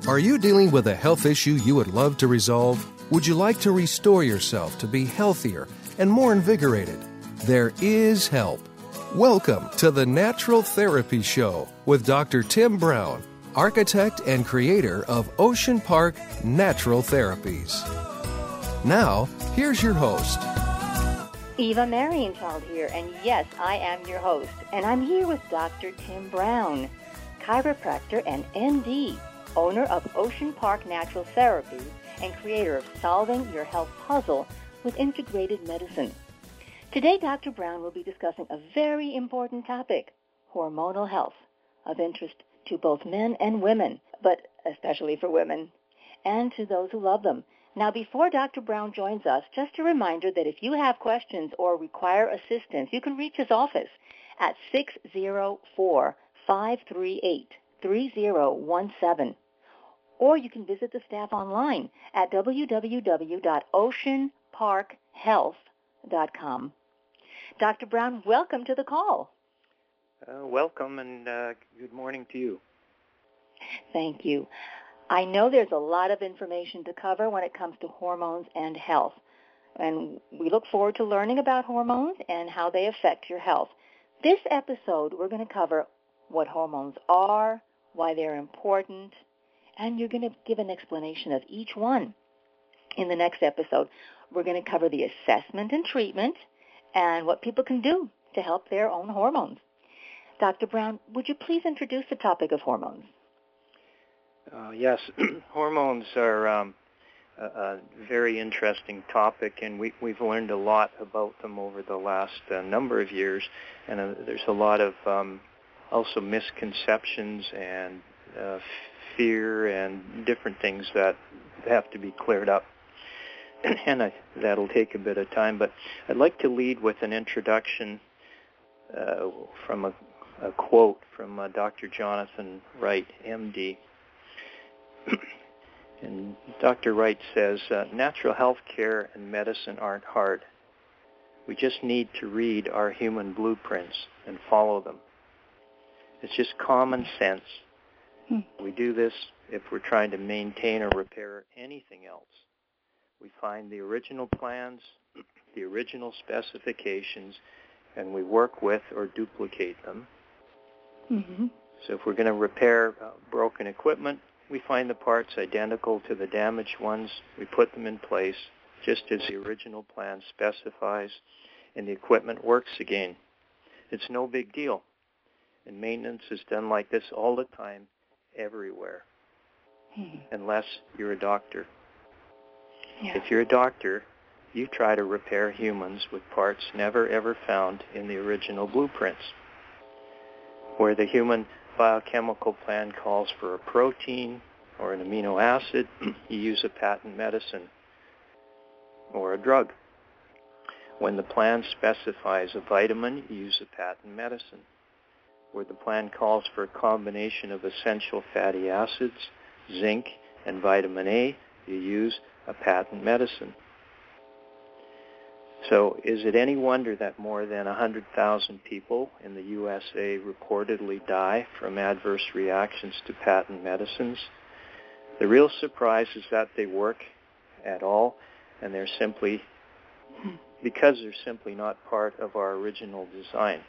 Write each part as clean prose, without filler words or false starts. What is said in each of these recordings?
Are you dealing with a health issue you would love to resolve? Would you like to restore yourself to be healthier and more invigorated? There is help. Welcome to the Natural Therapy Show with Dr. Tim Brown, architect and creator of Ocean Park Natural Therapies. Now, here's your host. Eva Marienthal here, and yes, I am your host, and I'm here with Dr. Tim Brown, chiropractor and MD, owner of Ocean Park Natural Therapies and creator of Solving Your Health Puzzle with Integrated Medicine. Today, Dr. Brown will be discussing a very important topic, hormonal health, of interest to both men and women, but especially for women, and to those who love them. Now, before Dr. Brown joins us, just a reminder that if you have questions or require assistance, you can reach his office at 604-538-3017. Or you can visit the staff online at www.oceanparkhealth.com. Dr. Brown, welcome to the call. Welcome, and good morning to you. Thank you. I know there's a lot of information to cover when it comes to hormones and health, and we look forward to learning about hormones and how they affect your health. This episode, we're going to cover what hormones are, why they're important, and you're going to give an explanation of each one. In the next episode, we're going to cover the assessment and treatment and what people can do to help their own hormones. Dr. Brown, would you please introduce the topic of hormones? Yes, hormones are a very interesting topic, and we've learned a lot about them over the last number of years, and there's a lot of also misconceptions and fear and different things that have to be cleared up, and that'll take a bit of time. But I'd like to lead with an introduction from a quote from Dr. Jonathan Wright, MD. And Dr. Wright says, natural health care and medicine aren't hard. We just need to read our human blueprints and follow them. It's just common sense. We do this if we're trying to maintain or repair anything else. We find the original plans, the original specifications, and we work with or duplicate them. Mm-hmm. So if we're going to repair broken equipment, we find the parts identical to the damaged ones. We put them in place just as the original plan specifies, and the equipment works again. It's no big deal. And maintenance is done like this all the time, everywhere, unless you're a doctor. Yeah. If you're a doctor, you try to repair humans with parts never ever found in the original blueprints. Where the human biochemical plan calls for a protein or an amino acid, you use a patent medicine or a drug. When the plan specifies a vitamin, you use a patent medicine. Where the plan calls for a combination of essential fatty acids, zinc, and vitamin A, you use a patent medicine. So is it any wonder that more than 100,000 people in the USA reportedly die from adverse reactions to patent medicines? The real surprise is that they work at all, and they're simply not part of our original design.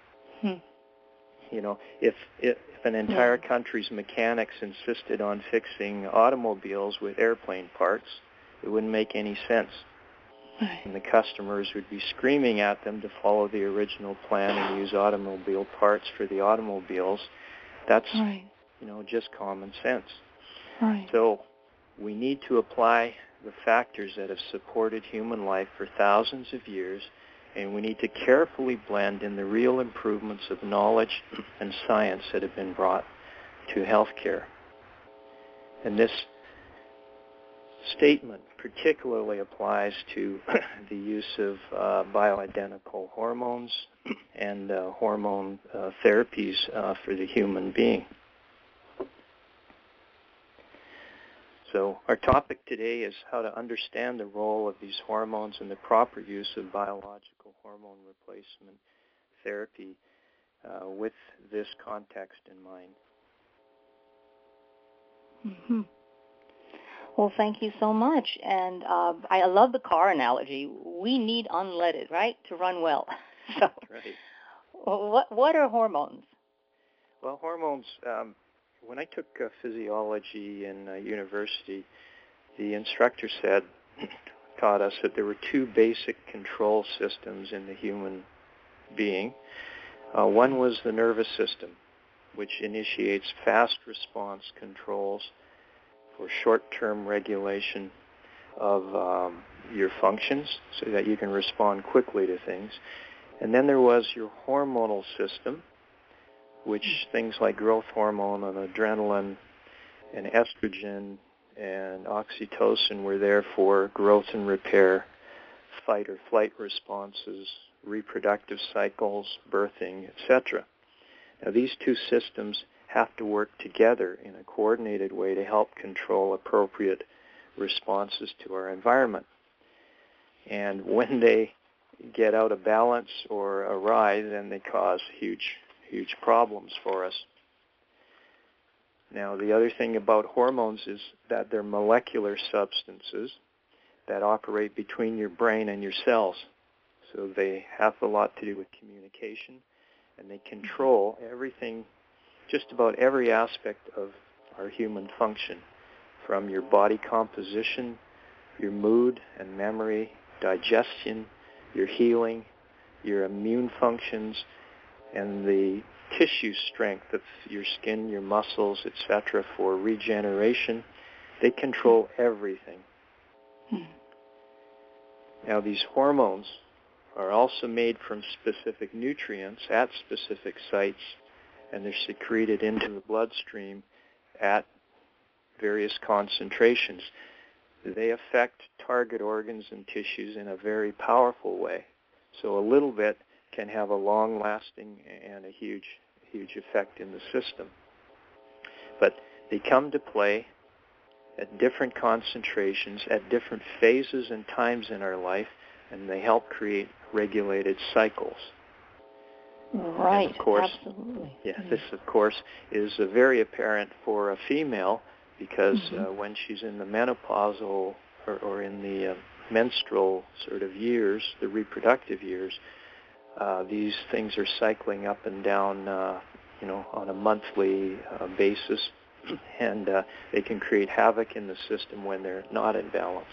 You know, if an entire country's mechanics insisted on fixing automobiles with airplane parts, it wouldn't make any sense. Right. And the customers would be screaming at them to follow the original plan and use automobile parts for the automobiles. That's, just common sense. Right. So we need to apply the factors that have supported human life for thousands of years, and we need to carefully blend in the real improvements of knowledge and science that have been brought to healthcare. And this statement particularly applies to the use of bioidentical hormones and hormone therapies for the human being. So our topic today is how to understand the role of these hormones and the proper use of biological hormone replacement therapy with this context in mind. Mm-hmm. Well, thank you so much. And I love the car analogy. We need unleaded, right, to run well. So, right. what are hormones? Well, hormones, when I took physiology in university, the instructor taught us that there were two basic control systems in the human being. One was the nervous system, which initiates fast response controls for short-term regulation of your functions so that you can respond quickly to things. And then there was your hormonal system, which things like growth hormone and adrenaline and estrogen and oxytocin were there for growth and repair, fight or flight responses, reproductive cycles, birthing, etc. Now, these two systems have to work together in a coordinated way to help control appropriate responses to our environment. And when they get out of balance or awry, then they cause huge problems for us. Now, the other thing about hormones is that they're molecular substances that operate between your brain and your cells. So they have a lot to do with communication, and they control everything, just about every aspect of our human function, from your body composition, your mood and memory, digestion, your healing, your immune functions, and the tissue strength of your skin, your muscles, etc., for regeneration. They control everything. Now, these hormones are also made from specific nutrients at specific sites, and they're secreted into the bloodstream at various concentrations. They affect target organs and tissues in a very powerful way. So a little bit can have a long-lasting and a huge effect in the system. But they come to play at different concentrations, at different phases and times in our life, and they help create regulated cycles. Right, and of course, absolutely. Yeah, this, of course, is very apparent for a female because when she's in the menopausal or in the menstrual sort of years, the reproductive years, these things are cycling up and down, on a monthly basis, and they can create havoc in the system when they're not in balance.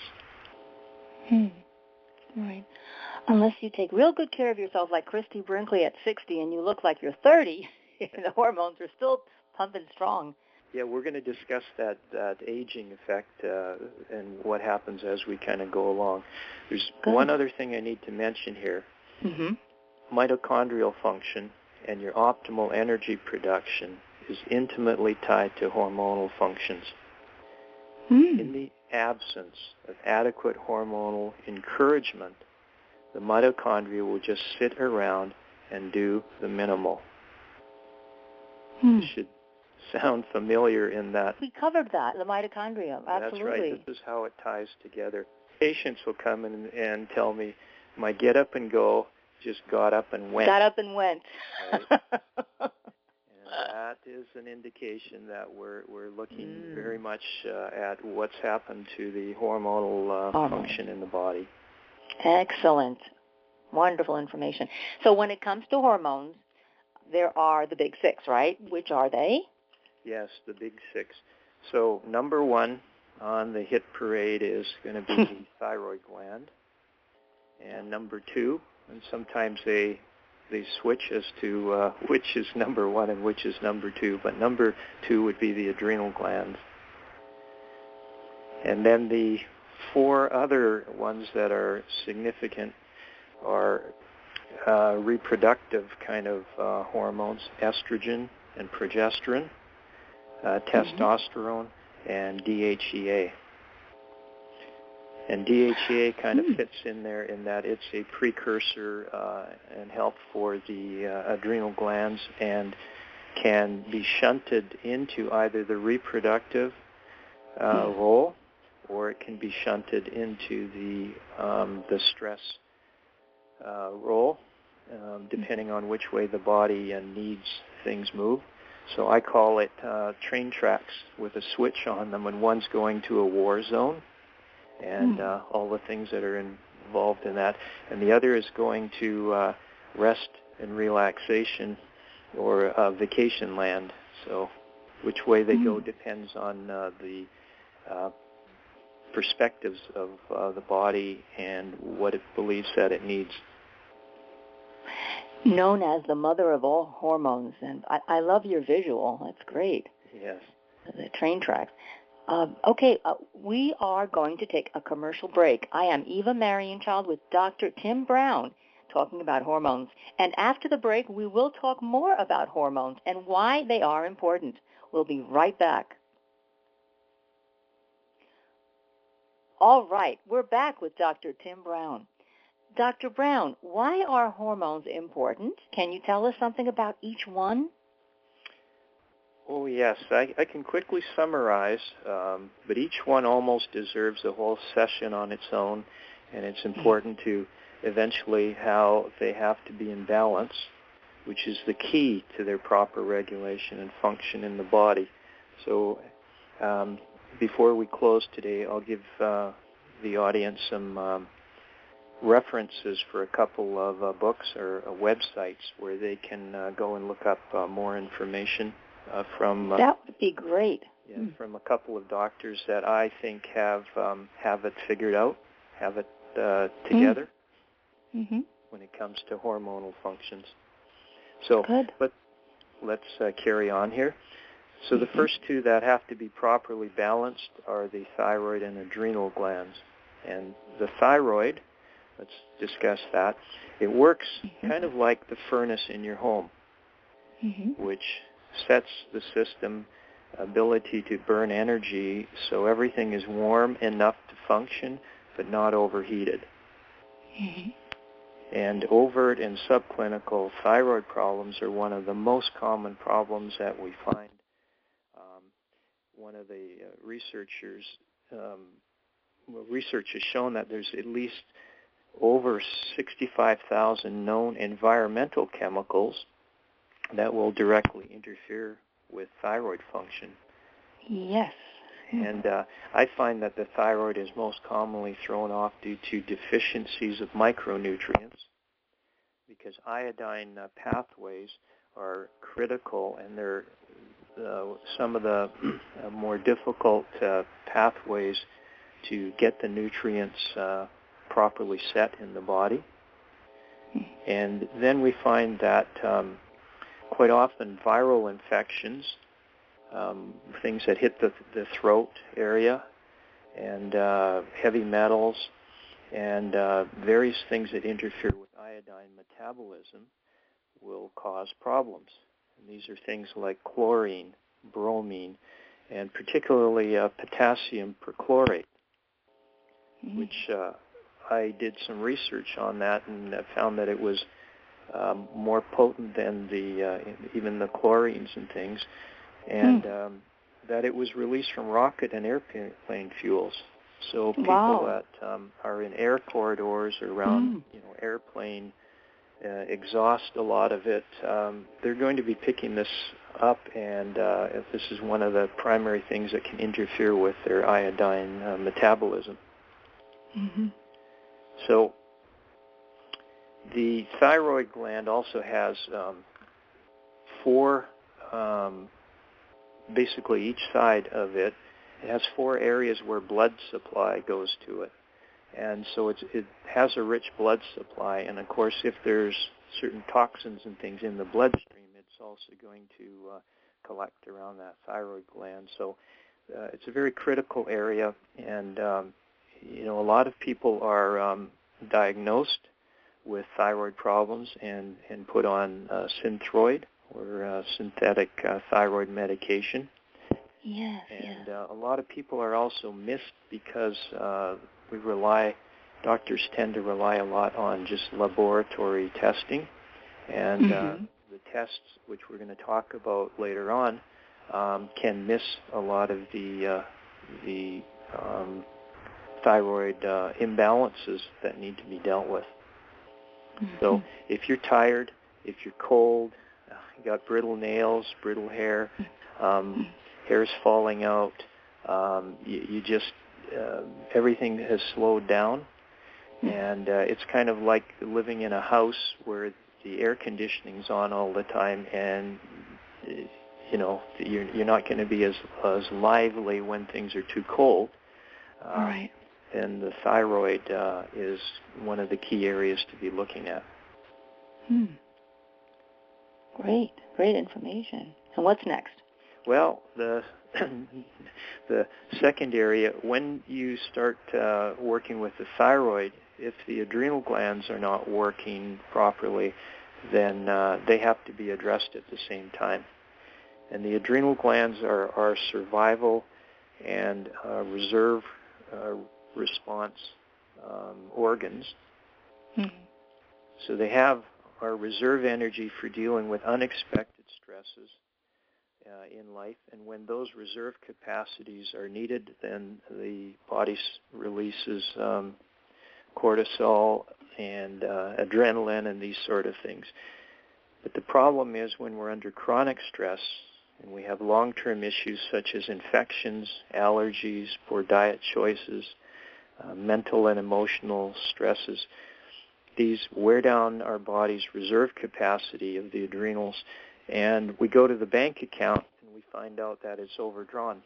Right. Unless you take real good care of yourself, like Christy Brinkley at 60, and you look like you're 30, the hormones are still pumping strong. Yeah, we're going to discuss that aging effect and what happens as we kind of go along. There's one other thing I need to mention here. Mitochondrial function and your optimal energy production is intimately tied to hormonal functions. In the absence of adequate hormonal encouragement, the mitochondria will just sit around and do the minimal. It should sound familiar in that. We covered that, the mitochondria, absolutely. That's right. This is how it ties together. Patients will come in and tell me, my get up and go just got up and went. Got up and went. Right? And that is an indication that we're looking very much at what's happened to the hormonal function in the body. Excellent. Wonderful information. So when it comes to hormones, there are the big six, right? Which are they? Yes, the big six. So number one on the hit parade is going to be the thyroid gland. And number two, and sometimes they switch as to which is number one and which is number two, but number two would be the adrenal glands. And then the four other ones that are significant are reproductive kind of hormones, estrogen and progesterone, testosterone, and DHEA. And DHEA kind of fits in there in that it's a precursor and help for the adrenal glands and can be shunted into either the reproductive role or it can be shunted into the stress role, depending on which way the body needs things move. So I call it train tracks with a switch on them, and one's going to a war zone and all the things that are involved in that, and the other is going to rest and relaxation or vacation land. So which way they go depends on the perspectives of the body and what it believes that it needs. Known as the mother of all hormones, and I love your visual. That's great. Yes. The train tracks. Okay, we are going to take a commercial break. I am Eva Marienchild with Dr. Tim Brown talking about hormones. And after the break, we will talk more about hormones and why they are important. We'll be right back. All right, we're back with Dr. Tim Brown. Dr. Brown, why are hormones important? Can you tell us something about each one? Oh, yes. I can quickly summarize, but each one almost deserves a whole session on its own, and it's important to eventually how they have to be in balance, which is the key to their proper regulation and function in the body. So before we close today, I'll give the audience some references for a couple of books or websites where they can go and look up more information from that would be great. Yeah, from a couple of doctors that I think have it figured out, have it together when it comes to hormonal functions. So, good. But let's carry on here. So the first two that have to be properly balanced are the thyroid and adrenal glands. And the thyroid, let's discuss that. It works kind of like the furnace in your home, which sets the system ability to burn energy so everything is warm enough to function but not overheated. And overt and subclinical thyroid problems are one of the most common problems that we find. One of the research has shown that there's at least over 65,000 known environmental chemicals that will directly interfere with thyroid function. Yes. And I find that the thyroid is most commonly thrown off due to deficiencies of micronutrients, because iodine pathways are critical, and they're some of the more difficult pathways to get the nutrients properly set in the body. And then we find that quite often viral infections, things that hit the throat area, and heavy metals, and various things that interfere with iodine metabolism will cause problems. And these are things like chlorine, bromine, and particularly potassium perchlorate, which I did some research on that and found that it was more potent than even the chlorines and things, and that it was released from rocket and airplane fuels. So people that are in air corridors or around airplane exhaust a lot of it. They're going to be picking this up, and if this is one of the primary things that can interfere with their iodine metabolism. So the thyroid gland also has four, basically each side of it, it has four areas where blood supply goes to it. And so it has a rich blood supply, and of course if there's certain toxins and things in the bloodstream, it's also going to collect around that thyroid gland. So it's a very critical area, and a lot of people are diagnosed with thyroid problems and put on Synthroid, or synthetic thyroid medication. Yes. And a lot of people are also missed because doctors tend to rely a lot on just laboratory testing, and the tests, which we're going to talk about later on, can miss a lot of the thyroid imbalances that need to be dealt with. So if you're tired, if you're cold, You got brittle nails, brittle hair, hair's falling out. You just everything has slowed down, and it's kind of like living in a house where the air conditioning's on all the time, and you're not going to be as lively when things are too cold. Right. And the thyroid is one of the key areas to be looking at. Great information. And what's next? Well, the second area, when you start working with the thyroid, if the adrenal glands are not working properly, then they have to be addressed at the same time. And the adrenal glands are our survival and reserve response organs. So they have our reserve energy for dealing with unexpected stresses in life, and when those reserve capacities are needed, then the body releases cortisol and adrenaline and these sort of things. But the problem is when we're under chronic stress and we have long-term issues such as infections, allergies, poor diet choices, mental and emotional stresses, these wear down our body's reserve capacity of the adrenals, and we go to the bank account and we find out that it's overdrawn.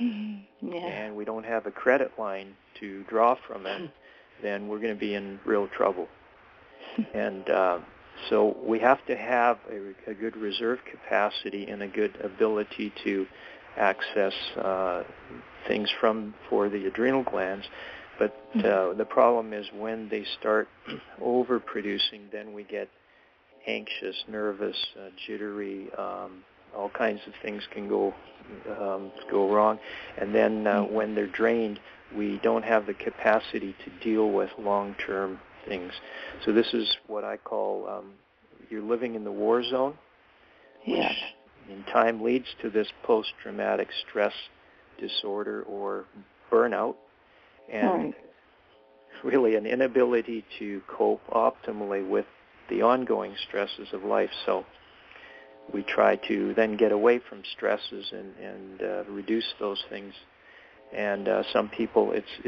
And we don't have a credit line to draw from it, then we're going to be in real trouble. And so we have to have a good reserve capacity and a good ability to access things for the adrenal glands. But the problem is when they start overproducing, then we get anxious, nervous, jittery. All kinds of things can go wrong. And then when they're drained, we don't have the capacity to deal with long-term things. So this is what I call you're living in the war zone, which in time leads to this post-traumatic stress disorder or burnout, and really an inability to cope optimally with the ongoing stresses of life. So we try to then get away from stresses and reduce those things. And some people,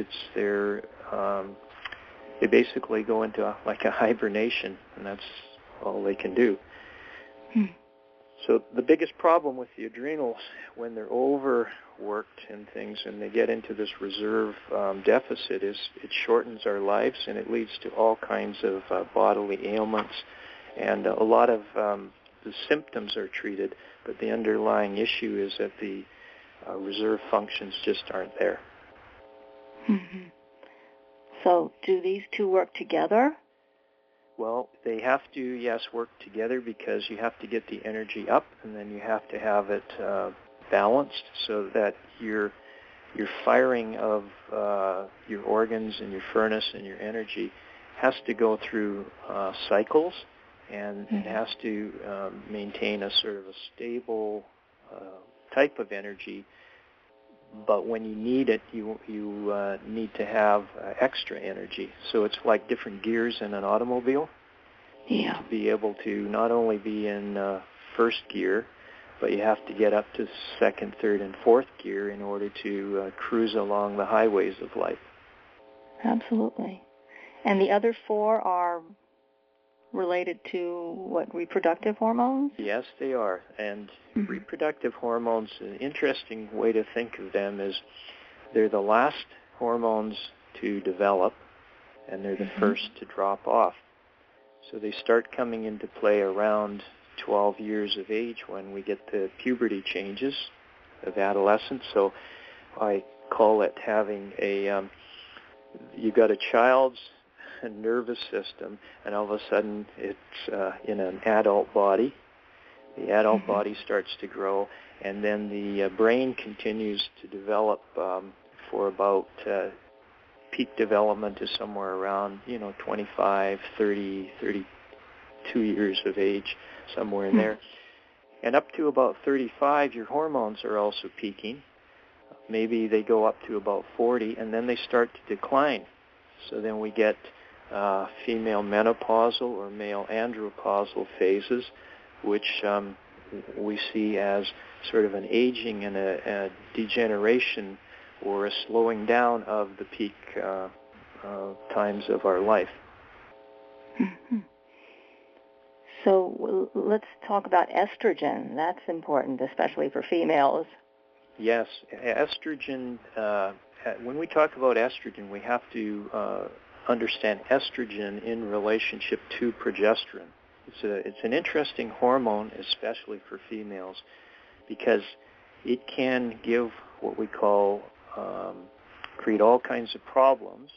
they basically go into like a hibernation, and that's all they can do. So the biggest problem with the adrenals when they're overworked and things and they get into this reserve deficit is it shortens our lives, and it leads to all kinds of bodily ailments. And a lot of the symptoms are treated, but the underlying issue is that the reserve functions just aren't there. So do these two work together? Well, they have to, yes, work together because you have to get the energy up, and then you have to have it balanced so that your firing of your organs and your furnace and your energy has to go through cycles, and it has to maintain a sort of a stable type of energy. But when you need it, you need to have extra energy. So it's like different gears in an automobile. To be able to not only be in first gear, but you have to get up to second, third, and fourth gear in order to cruise along the highways of life. Absolutely. And the other four are related to, what, reproductive hormones? Yes, they are. And reproductive hormones, an interesting way to think of them is they're the last hormones to develop, and they're the first to drop off. So they start coming into play around 12 years of age when we get the puberty changes of adolescence. So I call it having you got a child's nervous system, and all of a sudden it's in an adult body. The adult body starts to grow, and then the brain continues to develop for about peak development is somewhere around 25, 30, 32 years of age, somewhere in there. And up to about 35, your hormones are also peaking. Maybe they go up to about 40, and then they start to decline. So then we get female menopausal or male andropausal phases, which we see as sort of an aging and a degeneration or a slowing down of the peak times of our life. Mm-hmm. So let's talk about estrogen. That's important, especially for females. Yes, estrogen, when we talk about estrogen, we have to understand estrogen in relationship to progesterone. It's an interesting hormone, especially for females, because it can give what we call, create all kinds of problems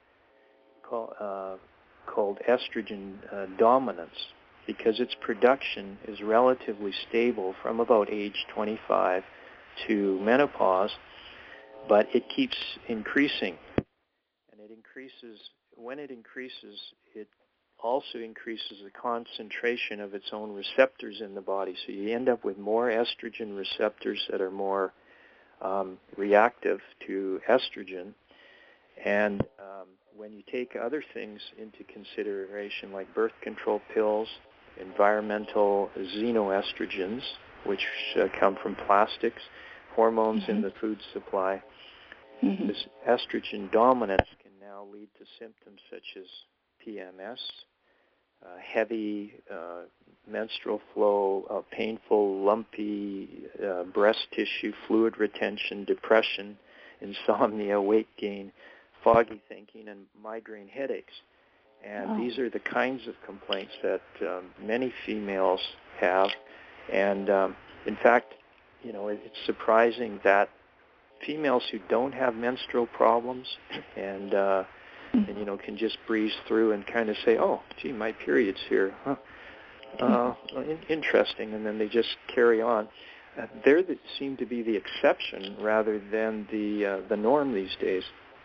called estrogen dominance, because its production is relatively stable from about age 25 to menopause, but it keeps increasing. And it increases, when it increases, it also increases the concentration of its own receptors in the body. So you end up with more estrogen receptors that are more reactive to estrogen. And when you take other things into consideration, like birth control pills, environmental xenoestrogens, which come from plastics, hormones in the food supply, this estrogen dominance can now lead to symptoms such as PMS, heavy menstrual flow, painful, lumpy breast tissue, fluid retention, depression, insomnia, weight gain, foggy thinking, and migraine headaches. And these are the kinds of complaints that many females have. And in fact, it's surprising that females who don't have menstrual problems and can just breeze through and kind of say, oh, gee, my period's here. Interesting. And then they just carry on. They seem to be the exception rather than the norm these days.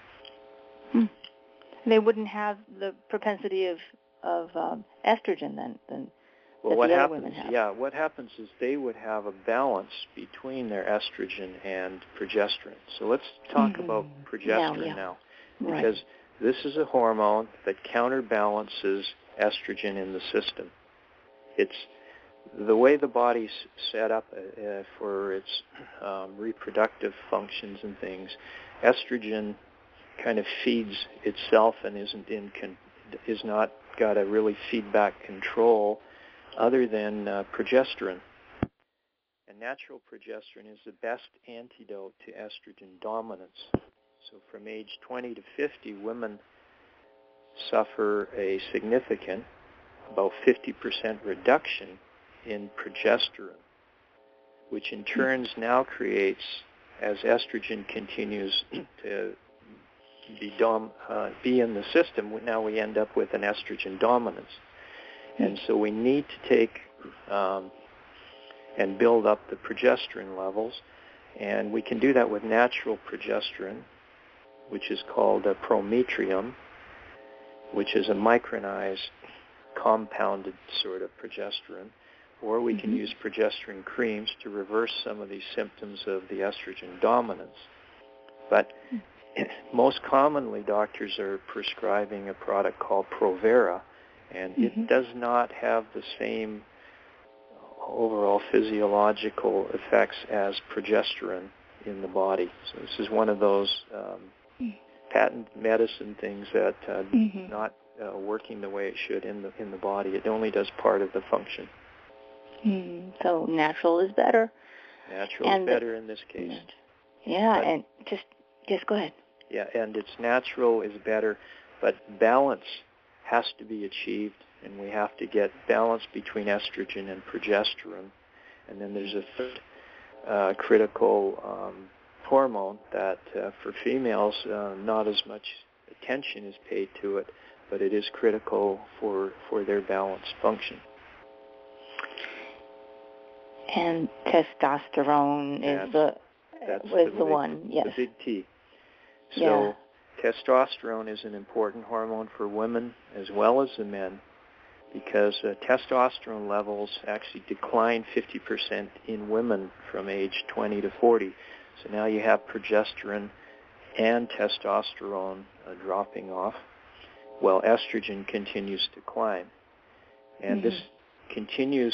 They wouldn't have the propensity of estrogen then well, what happens? What happens is they would have a balance between their estrogen and progesterone. So let's talk about progesterone now, because this is a hormone that counterbalances estrogen in the system. It's the way the body's set up for its reproductive functions and things. Estrogen kind of feeds itself and is not got a really feedback control other than progesterone. And natural progesterone is the best antidote to estrogen dominance. So from age 20 to 50, women suffer a significant, about 50% reduction in progesterone, which in turn now creates, as estrogen continues to be in the system, now we end up with an estrogen dominance. And so we need to take and build up the progesterone levels, and we can do that with natural progesterone, which is called Prometrium, which is a micronized, compounded sort of progesterone, or we can use progesterone creams to reverse some of these symptoms of the estrogen dominance. But most commonly, doctors are prescribing a product called Provera, and it does not have the same overall physiological effects as progesterone in the body. So this is one of those patent medicine things that not working the way it should in the body. It only does part of the function. So natural is better. Natural is better in this case. And just go ahead. Yeah, and it's natural is better, but balance has to be achieved, and we have to get balance between estrogen and progesterone. And then there's a third critical hormone that for females not as much attention is paid to it, but it is critical for their balanced function. And testosterone is the one, yes. The big T. So testosterone is an important hormone for women as well as the men, because testosterone levels actually decline 50% in women from age 20 to 40. So now you have progesterone and testosterone dropping off, while estrogen continues to climb. And this continues,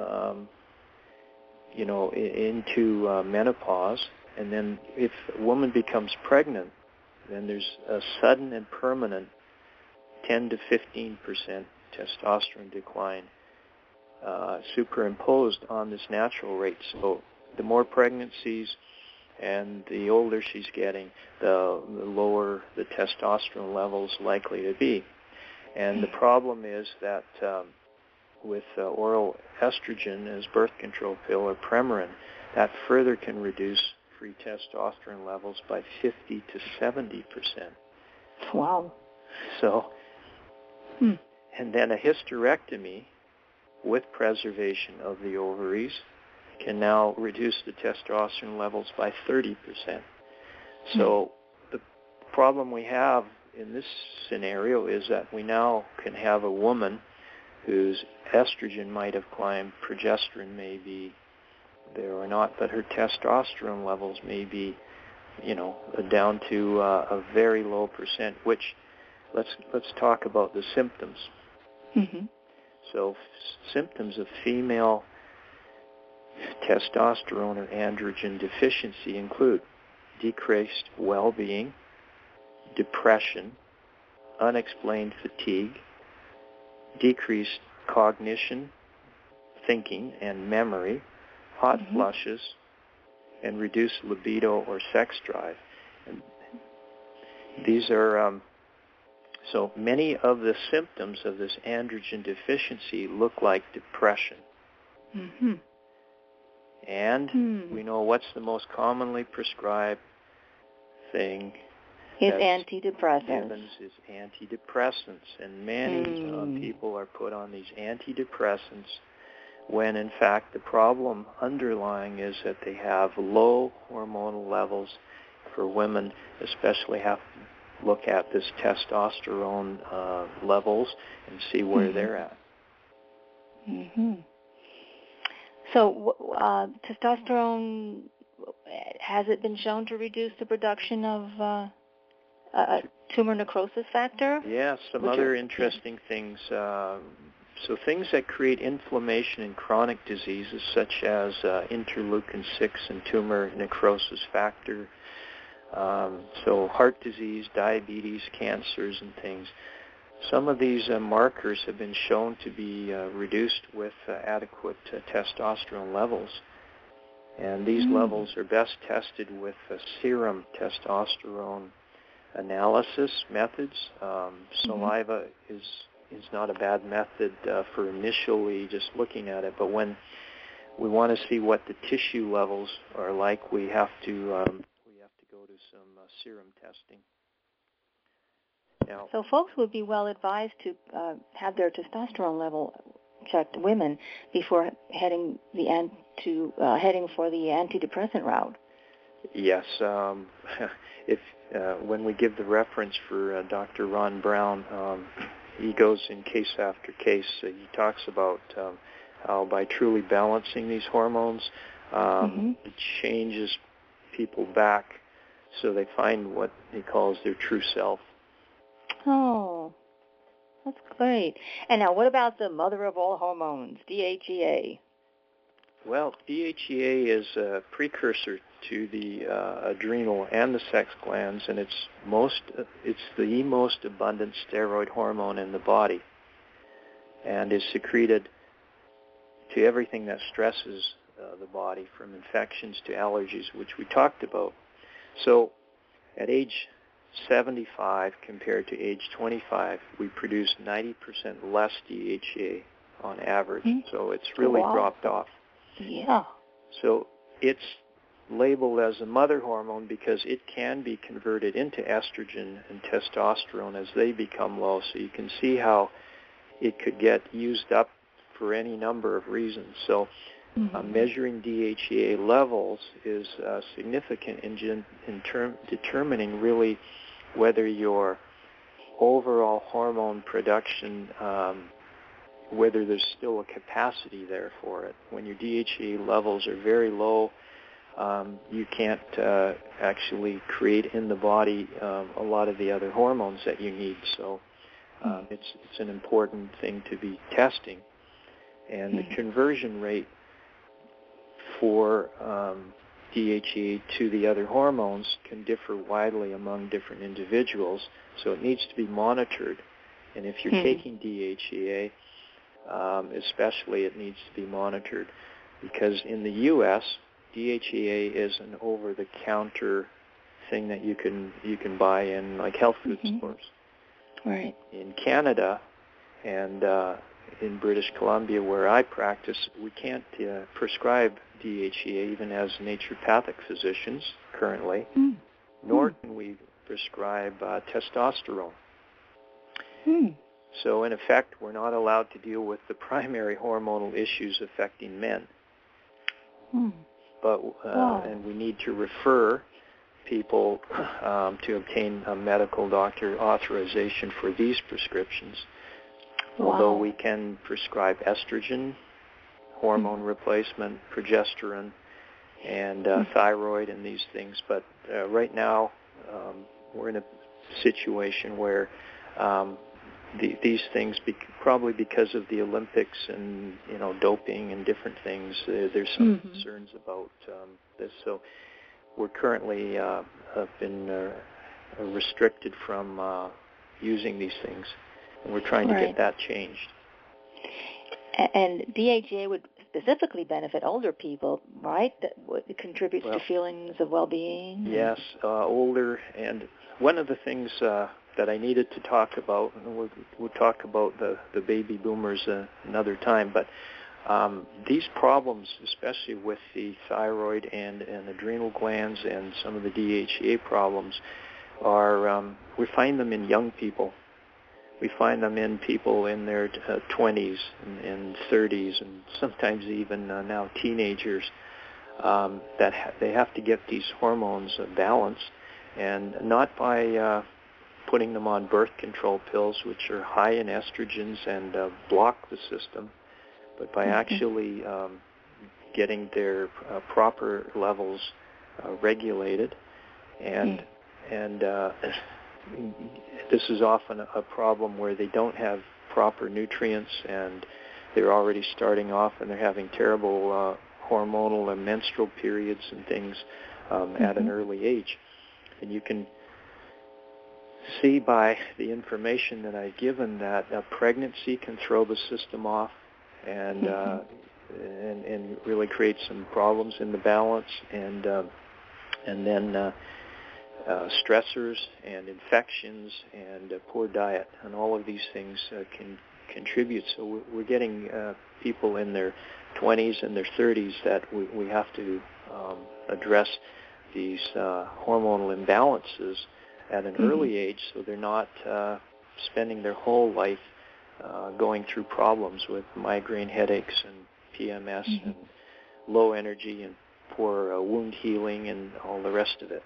into menopause, and then if a woman becomes pregnant, then there's a sudden and permanent 10 to 15% testosterone decline superimposed on this natural rate. So the more pregnancies and the older she's getting, the lower the testosterone levels likely to be. And the problem is that with oral estrogen as birth control pill or Premarin, that further can reduce free testosterone levels by 50 to 70%. Wow. So, and then a hysterectomy with preservation of the ovaries can now reduce the testosterone levels by 30%. So the problem we have in this scenario is that we now can have a woman whose estrogen might have climbed, progesterone may be there or not, but her testosterone levels may be, down to a very low percent, which let's talk about the symptoms. Mm-hmm. So symptoms of female testosterone or androgen deficiency include decreased well-being, depression, unexplained fatigue, decreased cognition, thinking, and memory, hot flushes, and reduced libido or sex drive. And these are so many of the symptoms of this androgen deficiency look like depression. Mm-hmm. And we know what's the most commonly prescribed thing. It's antidepressants. Given is antidepressants, and many people are put on these antidepressants when in fact the problem underlying is that they have low hormonal levels. For women especially, have to look at this testosterone levels and see where they're at. Mm-hmm. So testosterone, has it been shown to reduce the production of tumor necrosis factor? Yeah, some other interesting things. So things that create inflammation in chronic diseases, such as interleukin-6 and tumor necrosis factor. So heart disease, diabetes, cancers, and things. Some of these markers have been shown to be reduced with adequate testosterone levels. And these levels are best tested with serum testosterone analysis methods. Saliva is not a bad method for initially just looking at it, but when we want to see what the tissue levels are like, we have to go to some serum testing. Now, so folks would be well advised to have their testosterone level checked, women, before heading for the antidepressant route. Yes, if when we give the reference for Dr. Ron Brown, he goes in case after case. He talks about how by truly balancing these hormones, it changes people back so they find what he calls their true self. Oh, that's great. And now what about the mother of all hormones, DHEA? Well, DHEA is a precursor to the adrenal and the sex glands, and it's the most abundant steroid hormone in the body, and is secreted to everything that stresses the body, from infections to allergies, which we talked about. So at age 75 compared to age 25, we produce 90% less DHEA on average. So it's really dropped off. Yeah. So it's labeled as a mother hormone because it can be converted into estrogen and testosterone as they become low. So you can see how it could get used up for any number of reasons. So measuring DHEA levels is significant in determining really whether your overall hormone production, whether there's still a capacity there for it. When your DHEA levels are very low, you can't actually create in the body a lot of the other hormones that you need. So it's an important thing to be testing. And the conversion rate for DHEA to the other hormones can differ widely among different individuals, so it needs to be monitored. And if you're taking DHEA, especially, it needs to be monitored, because in the U.S., DHEA is an over-the-counter thing that you can buy in like health food stores. Right. In Canada and in British Columbia, where I practice, we can't prescribe DHEA even as naturopathic physicians currently, nor can we prescribe testosterone. So in effect, we're not allowed to deal with the primary hormonal issues affecting men. But and we need to refer people to obtain a medical doctor authorization for these prescriptions. Although we can prescribe estrogen, hormone replacement, progesterone, and thyroid and these things. But right now, we're in a situation where these things, probably because of the Olympics and doping and different things, there's some concerns about this. So we're currently have been restricted from using these things, and we're trying to get that changed. And DHEA would specifically benefit older people, right? That contributes to feelings of well-being. Yes, older. And one of the things that I needed to talk about, and we'll talk about the baby boomers another time, but these problems, especially with the thyroid and adrenal glands and some of the DHEA problems, are we find them in young people. We find them in people in their 20s and 30s, and sometimes even now teenagers, that they have to get these hormones balanced, and not by putting them on birth control pills, which are high in estrogens and block the system, but by actually getting their proper levels regulated. And this is often a problem where they don't have proper nutrients, and they're already starting off and they're having terrible hormonal and menstrual periods and things at an early age. And you can see by the information that I've given that a pregnancy can throw the system off and really create some problems in the balance, and then stressors and infections and poor diet, and all of these things can contribute. So we're getting people in their 20s and their 30s that we have to address these hormonal imbalances at an early age, so they're not spending their whole life going through problems with migraine headaches and PMS and low energy and poor wound healing and all the rest of it.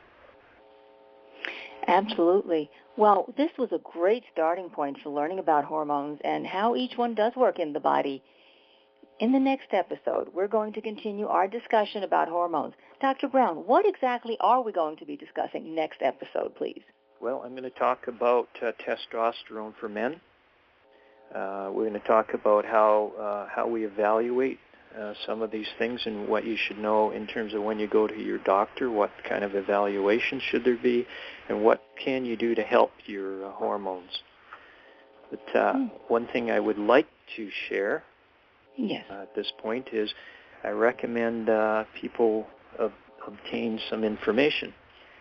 Absolutely. Well, this was a great starting point for learning about hormones and how each one does work in the body. In the next episode, we're going to continue our discussion about hormones. Dr. Brown, what exactly are we going to be discussing next episode, please? Well, I'm going to talk about testosterone for men. We're going to talk about how we evaluate some of these things and what you should know in terms of when you go to your doctor, what kind of evaluation should there be, and what can you do to help your hormones. But one thing I would like to share at this point is I recommend people obtain some information.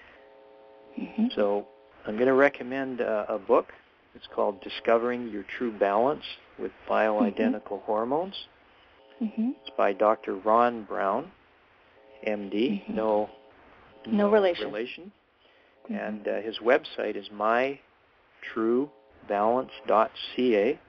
So I'm going to recommend a book. It's called Discovering Your True Balance with Bioidentical Hormones. It's by Dr. Ron Brown, MD, no relation. And his website is mytruebalance.ca.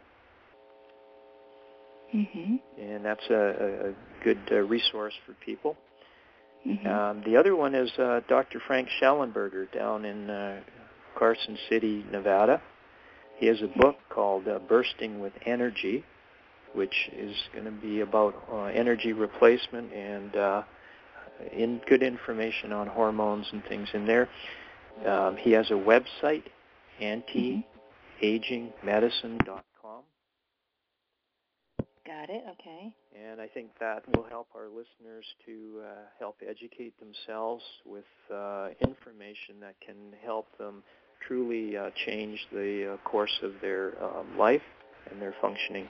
And that's a good resource for people. The other one is Dr. Frank Schellenberger down in Carson City, Nevada. He has a book called Bursting with Energy, which is going to be about energy replacement and good information on hormones and things in there. He has a website, antiagingmedicine.com. Got it. Okay. And I think that will help our listeners to help educate themselves with information that can help them truly change the course of their life and their functioning.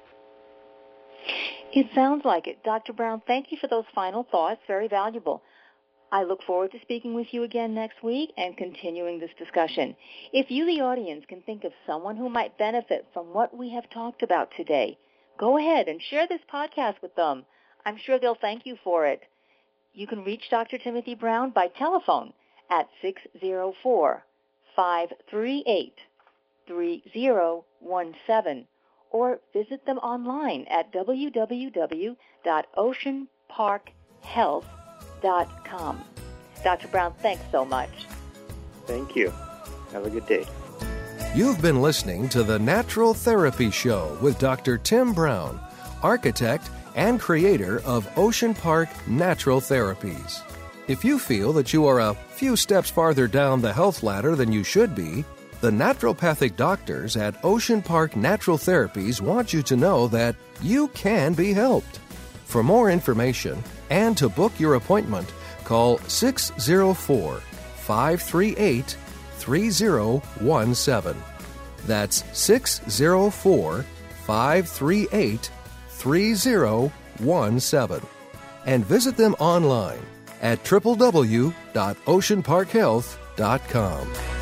It sounds like it. Dr. Brown, thank you for those final thoughts. Very valuable. I look forward to speaking with you again next week and continuing this discussion. If you, the audience, can think of someone who might benefit from what we have talked about today, go ahead and share this podcast with them. I'm sure they'll thank you for it. You can reach Dr. Timothy Brown by telephone at 604-538-3017 or visit them online at www.oceanparkhealth.com. Dr. Brown, thanks so much. Thank you. Have a good day. You've been listening to The Natural Therapy Show with Dr. Tim Brown, architect and creator of Ocean Park Natural Therapies. If you feel that you are a few steps farther down the health ladder than you should be, the naturopathic doctors at Ocean Park Natural Therapies want you to know that you can be helped. For more information and to book your appointment, call 604-538-3017. That's 604-538-3017. And visit them online at www.oceanparkhealth.com.